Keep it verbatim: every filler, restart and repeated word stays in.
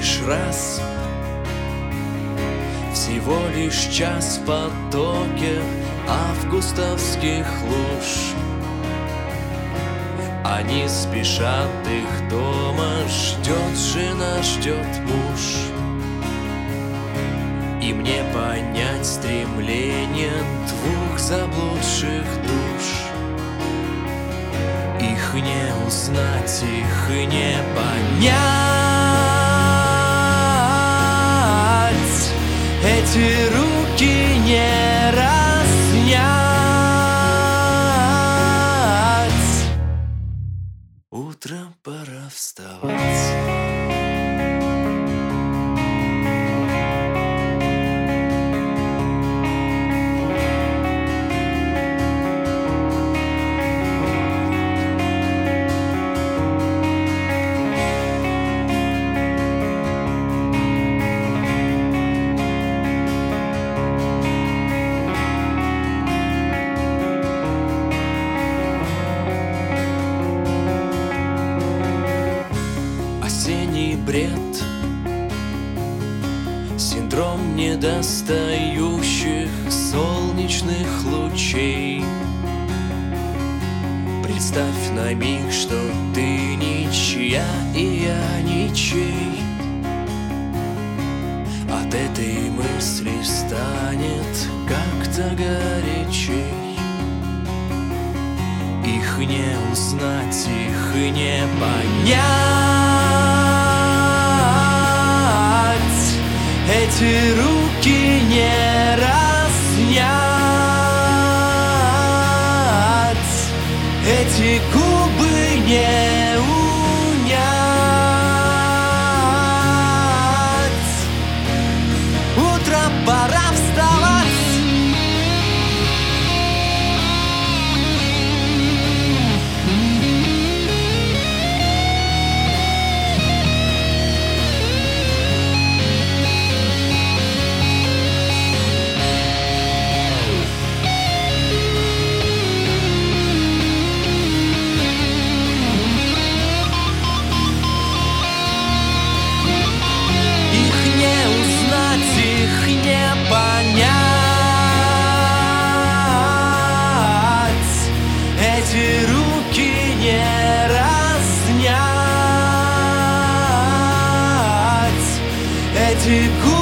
лишь раз, всего лишь час в потоке августовских луж. Они спешат, их дома ждет жена, ждет муж. И мне понять стремление двух заблудших душ. Их не узнать, их не понять. Эти руки не разнять. Утром пора вставать. Осенний бред, синдром недостающих солнечных лучей. Представь на миг, что ты ничья и я ничей. От этой мысли станет как-то горячей. Их не узнать, их не понять. Эти руки не разнять. Эти губы не унять. Утром пора вставать. Эти руки не разнять. Эти губы